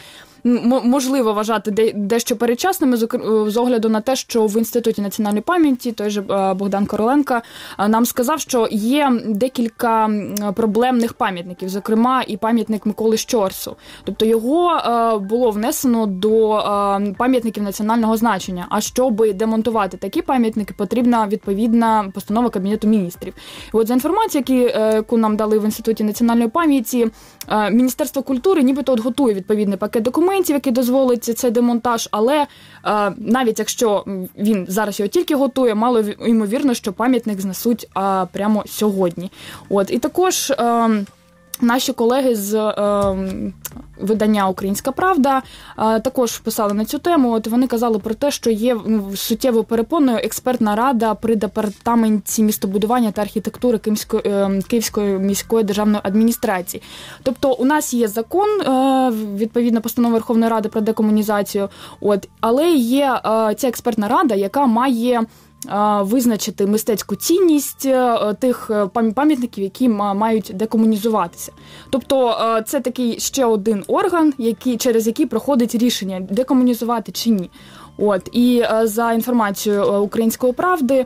можливо вважати дещо передчасними з огляду на те, що в Інституті національної пам'яті той же Богдан Короленко нам сказав, що є декілька проблемних пам'ятників, зокрема і пам'ятник Миколи Щорсу. Тобто його було внесено до пам'ятників національного значення. А щоб демонтувати такі пам'ятники, потрібна відповідна постанова Кабінету міністрів. І от за інформацією, яку нам дали в Інституті національної пам'яті, Міністерство культури нібито от готує відповідний пакет документів, який дозволить цей демонтаж, але е, навіть якщо він зараз його тільки готує, мало ймовірно, що пам'ятник знесуть е, прямо сьогодні. От, і також е, наші колеги з е, видання «Українська правда» е, також писали на цю тему. От вони казали про те, що є суттєвою перепоною експертна рада при департаменті містобудування та архітектури Київської, е, Київської міської державної адміністрації. Тобто у нас є закон, е, відповідна постанова Верховної Ради про декомунізацію, от, але є е, ця експертна рада, яка має визначити мистецьку цінність тих пам'ятників, які мають декомунізуватися. Тобто це такий ще один орган, який, через який проходить рішення, декомунізувати чи ні. От, і за інформацією «Української правди»,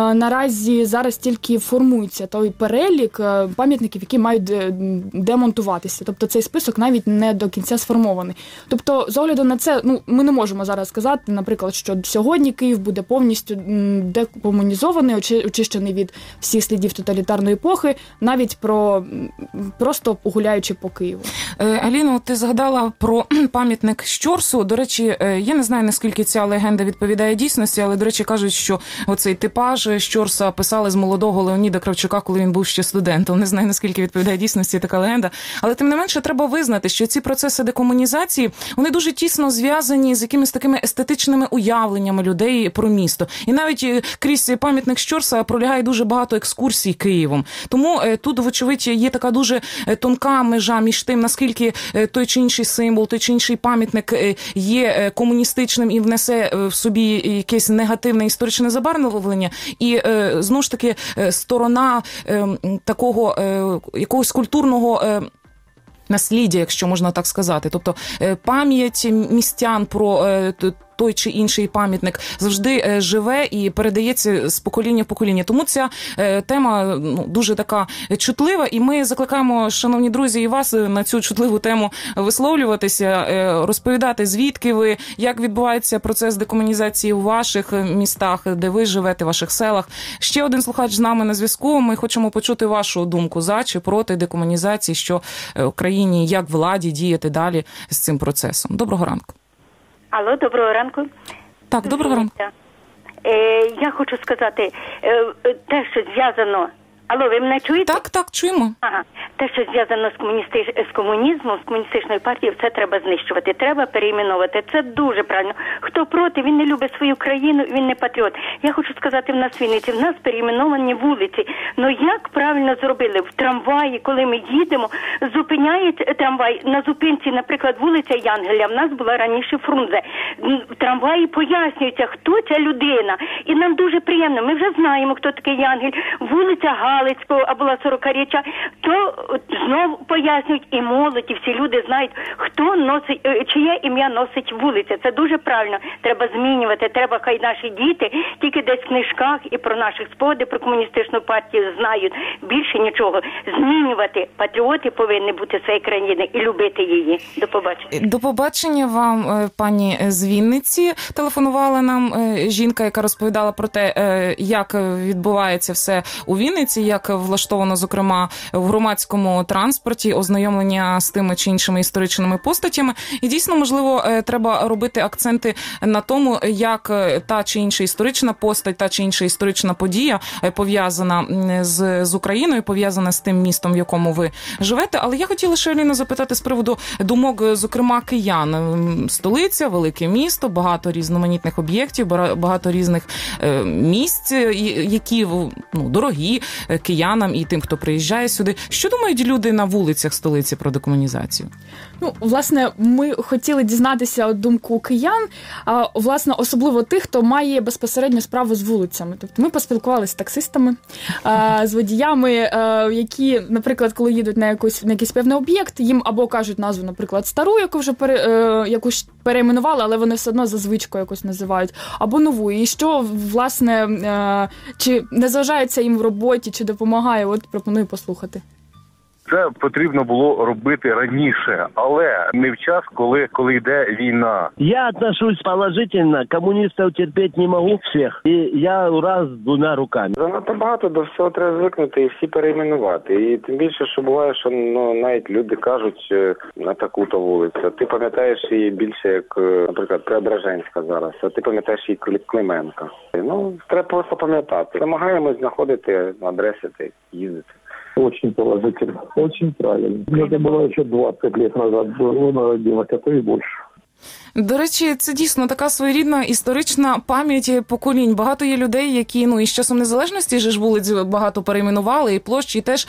наразі зараз тільки формується той перелік пам'ятників, які мають демонтуватися. Тобто цей список навіть не до кінця сформований. Тобто, з огляду на це, ну, ми не можемо зараз сказати, наприклад, що сьогодні Київ буде повністю декомунізований, очищений від всіх слідів тоталітарної епохи, навіть про просто гуляючи по Києву. Аліно, ти згадала про пам'ятник Щорсу. До речі, я не знаю, наскільки ця легенда відповідає дійсності, але, до речі, кажуть, що оцей типаж Щорса писали з молодого Леоніда Кравчука, коли він був ще студентом. Не знаю, наскільки відповідає дійсності така легенда. Але, тим не менше, треба визнати, що ці процеси декомунізації, вони дуже тісно зв'язані з якимись такими естетичними уявленнями людей про місто. І навіть крізь пам'ятник Щорса пролягає дуже багато екскурсій Києвом. Тому тут, вочевидь, є така дуже тонка межа між тим, наскільки той чи інший символ, той чи інший пам'ятник є комуністичним і внесе в собі якесь негативне історичне забарвлення. І, знову ж таки, сторона такого якогось культурного насліддя, якщо можна так сказати. Тобто пам'ять містян про той чи інший пам'ятник завжди живе і передається з покоління в покоління. Тому ця тема ну, дуже така чутлива, і ми закликаємо, шановні друзі, і вас на цю чутливу тему висловлюватися, розповідати, звідки ви, як відбувається процес декомунізації у ваших містах, де ви живете, в ваших селах. Ще один слухач з нами на зв'язку. Ми хочемо почути вашу думку за чи проти декомунізації, що в країні, як владі діяти далі з цим процесом. Доброго ранку. Алло, доброго ранку. Так, доброго ранку. Е, я хочу сказати, е, те, що зв'язано... Алло, ви мене чуєте? Так, так, чуємо. Ага. Те, що зв'язано з, комуністи... з комунізмом, з комуністичною партією, це треба знищувати, треба перейменовувати. Це дуже правильно. Хто проти, він не любить свою країну, він не патріот. Я хочу сказати, в нас в Вінниці, в нас перейменовані вулиці. Ну як правильно зробили? В трамваї, коли ми їдемо, зупиняють трамвай. На зупинці, наприклад, вулиця Янгеля, в нас була раніше Фрунзе. В трамваї пояснюється, хто ця людина. І нам дуже приємно. Ми вже знаємо, хто такий Янгель. Вулиця Галицького, а була сорокаріччя, то знову пояснюють, і молодь, і всі люди знають, хто носить, чиє ім'я носить вулиця. Це дуже правильно. Треба змінювати. Треба, хай наші діти тільки десь в книжках і про наших спогади, про комуністичну партію знають. Більше нічого. Змінювати. Патріоти повинні бути цієї країни і любити її. До побачення. До побачення вам, пані з Вінниці. Телефонувала нам жінка, яка розповідала про те, як відбувається все у Вінниці, як влаштовано, зокрема, в громадському транспорті ознайомлення з тими чи іншими історичними постатями. І дійсно, можливо, треба робити акценти на тому, як та чи інша історична постать, та чи інша історична подія пов'язана з, з Україною, пов'язана з тим містом, в якому ви живете. Але я хотіла ще, Аліно, запитати з приводу думок, зокрема, киян. Столиця, велике місто, багато різноманітних об'єктів, багато різних місць, які ну, дорогі киянам і тим, хто приїжджає сюди. Що думають люди на вулицях столиці про декомунізацію? Ну, власне, ми хотіли дізнатися думку киян, а, власне, особливо тих, хто має безпосередньо справу з вулицями. Тобто ми поспілкувалися з таксистами, а, з водіями, а, які, наприклад, коли їдуть на, якусь, на якийсь певний об'єкт, їм або кажуть назву, наприклад, стару, яку вже пере, а, якусь перейменували, але вони все одно за звичкою якось називають, або нову. І що, власне, а, чи не зважається їм в роботі, чи допомагає, от пропоную послухати. Це потрібно було робити раніше, але не в час, коли, коли йде війна. Я отношусь положительно, комуністів терпіти не можу всіх, і я раз двома руками. Занадто багато до всього треба звикнути і всі перейменувати. І тим більше, що буває, що ну, навіть люди кажуть на таку-то вулицю. Ти пам'ятаєш її більше, як, наприклад, Преображенська зараз, а ти пам'ятаєш її Клименка. Ну, треба просто пам'ятати. Намагаємось знаходити адреси та їздити. Очень положительно, очень правильно. Это было еще двадцать лет назад, было народилось, а то и больше. До речі, це дійсно така своєрідна історична пам'ять поколінь. Багато є людей, які, ну, із часом незалежності же ж вулиць багато перейменували, і площі, і теж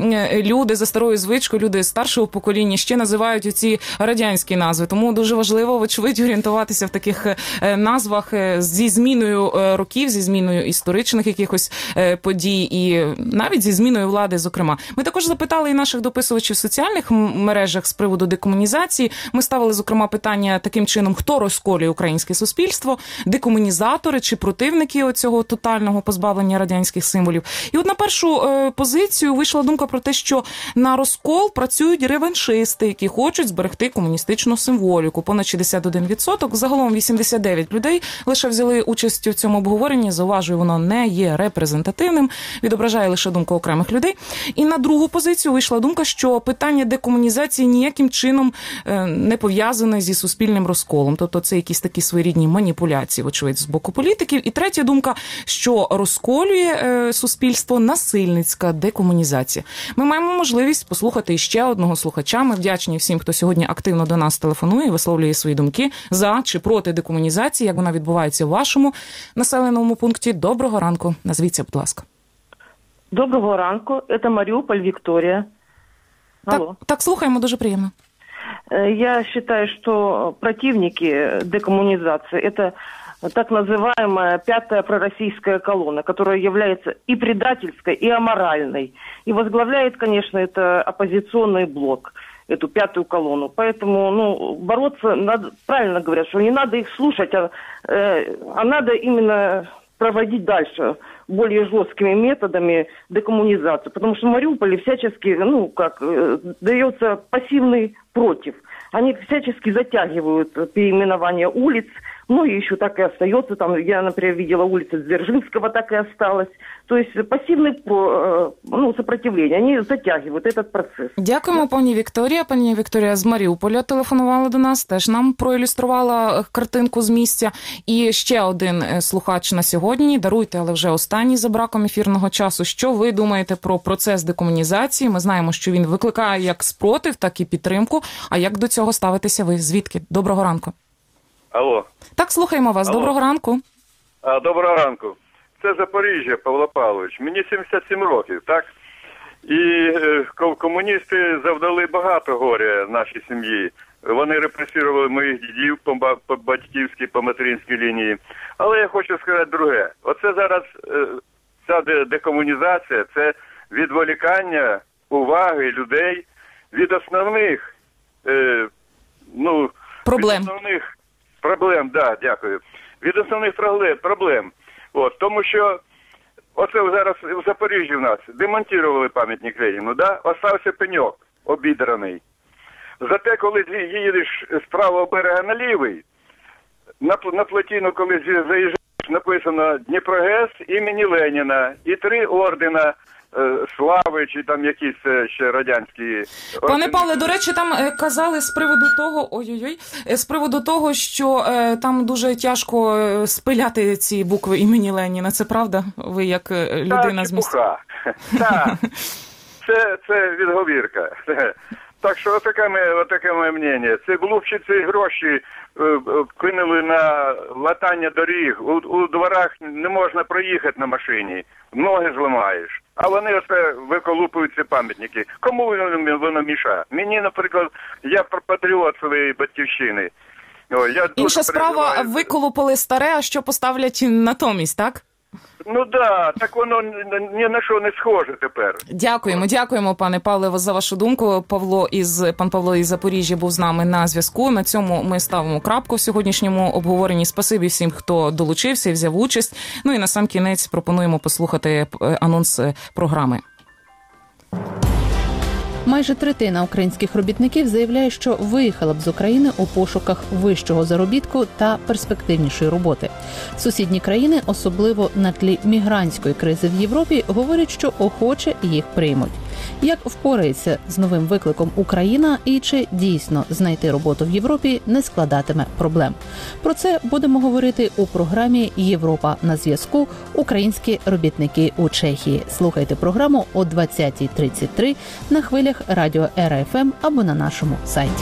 люди за старою звичкою, люди старшого покоління ще називають оці радянські назви. Тому дуже важливо, вочевидь, орієнтуватися в таких назвах зі зміною років, зі зміною історичних якихось подій і навіть зі зміною влади, зокрема. Ми також запитали і наших дописувачів в соціальних мережах з приводу декомунізації. Ми ставили, зокрема, питання таким чином, хто розколює українське суспільство, декомунізатори чи противники оцього тотального позбавлення радянських символів. І от на першу е, позицію вийшла думка про те, що на розкол працюють реваншисти, які хочуть зберегти комуністичну символіку. Понад шістдесят один відсоток, загалом вісімдесят дев'ять людей лише взяли участь у цьому обговоренні. Зауважую, воно не є репрезентативним, відображає лише думку окремих людей. І на другу позицію вийшла думка, що питання декомунізації ніяким чином е, не пов'язане зі суспільним суспільним розколом, тобто це якісь такі своєрідні маніпуляції, вочевидь, з боку політиків. І третя думка, що розколює е, суспільство насильницька декомунізація. Ми маємо можливість послухати ще одного слухача. Ми вдячні всім, хто сьогодні активно до нас телефонує і висловлює свої думки за чи проти декомунізації, як вона відбувається в вашому населеному пункті. Доброго ранку. Назвіться, будь ласка. Доброго ранку. Это Мариуполь, Виктория. Алло. Так, так, слухаємо, дуже приємно. Я считаю, что противники декоммунизации – это так называемая пятая пророссийская колонна, которая является и предательской, и аморальной. И возглавляет, конечно, это оппозиционный блок, эту пятую колонну. Поэтому, ну, бороться надо, правильно говорят, что не надо их слушать, а, э, а надо именно проводить дальше более жесткими методами декоммунизацию. Потому что в Мариуполе всячески, ну, как, э, дается пассивный против. Они всячески затягивают переименование улиц, ну и еще так и остается. Там, я, например, видела улицу Дзержинского, так и осталось. То есть пассивное ну, сопротивление. Они затягивают этот процес. Дякуємо, пані Вікторія. Пані Вікторія з Маріуполя телефонувала до нас, теж нам проілюструвала картинку з місця. І ще один слухач на сьогодні. Даруйте, але вже останній за браком ефірного часу. Що ви думаєте про процес декомунізації? Ми знаємо, що він викликає як спротив, так і підтримку. А як до цього ставитеся ви? Звідки? Доброго ранку. Алло. Так, слухаємо вас. Алло. Доброго ранку. А, доброго ранку. Це Запоріжжя, Павло Павлович. Мені сімдесят сім років, так? І е, комуністи завдали багато горя нашій сім'ї. Вони репресували моїх дідів по, по батьківській, по материнській лінії. Але я хочу сказати друге. Оце зараз е, ця декомунізація, це відволікання уваги людей від основних, е, ну, проблем. Від основних Проблем, да, дякую. Від основних проблем. От, тому що оце зараз в Запоріжжі в нас демонтували пам'ятник Леніну, да? Остався пеньок обідраний. Зате, коли їдеш з правого берега на лівий, на, на плотину, коли заїжджаєш, написано Дніпрогес імені Леніна і три ордена слави, чи там якісь ще радянські... Пане Павле, до речі, там казали з приводу того, ой-ой-ой, з приводу того, що е, там дуже тяжко спиляти ці букви імені Леніна. Це правда? Ви як людина з міста? Так, це, це відговірка. Так що отаке моє, отаке моє мнення. Ці глупчиці гроші е, кинули на латання доріг. У, у дворах не можна проїхати на машині. Ноги зламаєш. А вони оце виколупують ці пам'ятники. Кому воно, воно мішає? Мені, наприклад, я патріот своєї батьківщини. О, я Інша справа, переживаю. Виколупили старе, а що поставлять натомість, так? Ну да, так воно ні на що не схоже тепер. Дякуємо, дякуємо, пане Павле, за вашу думку. Павло із пан Павло із Запоріжжя був з нами на зв'язку. На цьому ми ставимо крапку в сьогоднішньому обговоренні. Спасибі всім, хто долучився і взяв участь. Ну і на сам кінець пропонуємо послухати анонс програми. Майже третина українських робітників заявляє, що виїхала б з України у пошуках вищого заробітку та перспективнішої роботи. Сусідні країни, особливо на тлі мігрантської кризи в Європі, говорять, що охоче їх приймуть. Як впорається з новим викликом Україна і чи дійсно знайти роботу в Європі не складатиме проблем? Про це будемо говорити у програмі «Європа на зв'язку. Українські робітники у Чехії». Слухайте програму о двадцятій тридцять три на хвилях радіо Ера Еф Ем або на нашому сайті.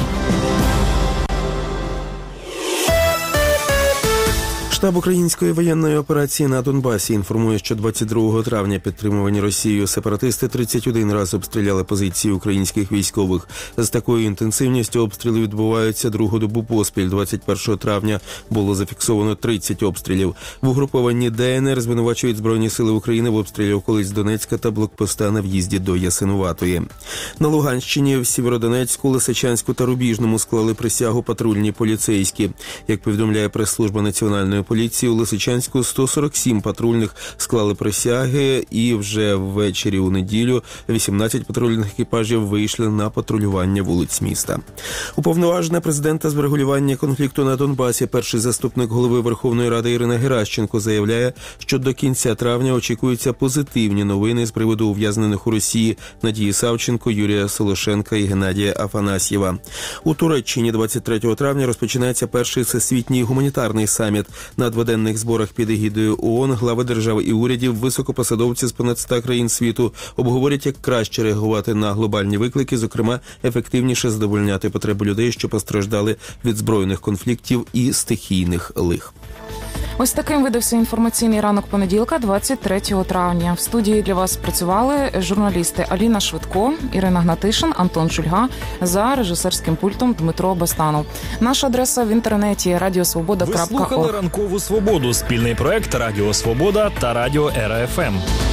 Штаб української воєнної операції на Донбасі інформує, що двадцять другого травня підтримувані Росією сепаратисти тридцять один раз обстріляли позиції українських військових. З такою інтенсивністю обстріли відбуваються другу добу поспіль. двадцять першого травня було зафіксовано тридцять обстрілів. В угрупованні Де Ен Ер звинувачують Збройні сили України в обстрілі околиць Донецька та блокпоста на в'їзді до Ясинуватої. На Луганщині, в Сєвєродонецьку, Лисичанську та Рубіжному склали присягу патрульні поліцейські. Як повідомляє прес-служба Національної поліції, поліції у Лисичанську сто сорок сім патрульних склали присяги, і вже ввечері у неділю вісімнадцять патрульних екіпажів вийшли на патрулювання вулиць міста. Уповноважена президента з врегулювання конфлікту на Донбасі, перший заступник голови Верховної Ради Ірина Геращенко заявляє, що до кінця травня очікуються позитивні новини з приводу ув'язнених у Росії Надії Савченко, Юрія Солошенка і Геннадія Афанасьєва. У Туреччині двадцять третього травня розпочинається перший всесвітній гуманітарний саміт. На дводенних зборах під егідою ООН глави держав і урядів, високопосадовці з понад ста країн світу обговорять, як краще реагувати на глобальні виклики, зокрема, ефективніше задовольняти потреби людей, що постраждали від збройних конфліктів і стихійних лих. Ось таким видався інформаційний ранок понеділка, двадцять третього травня. В студії для вас працювали журналісти Аліна Швидко, Ірина Гнатишин, Антон Шульга, за режисерським пультом Дмитро Бастанов. Наша адреса в інтернеті радіо свобода крапка орг. Ви слухали «Ранкову свободу» – спільний проект Радіо Свобода та Радіо Ера Еф Ем.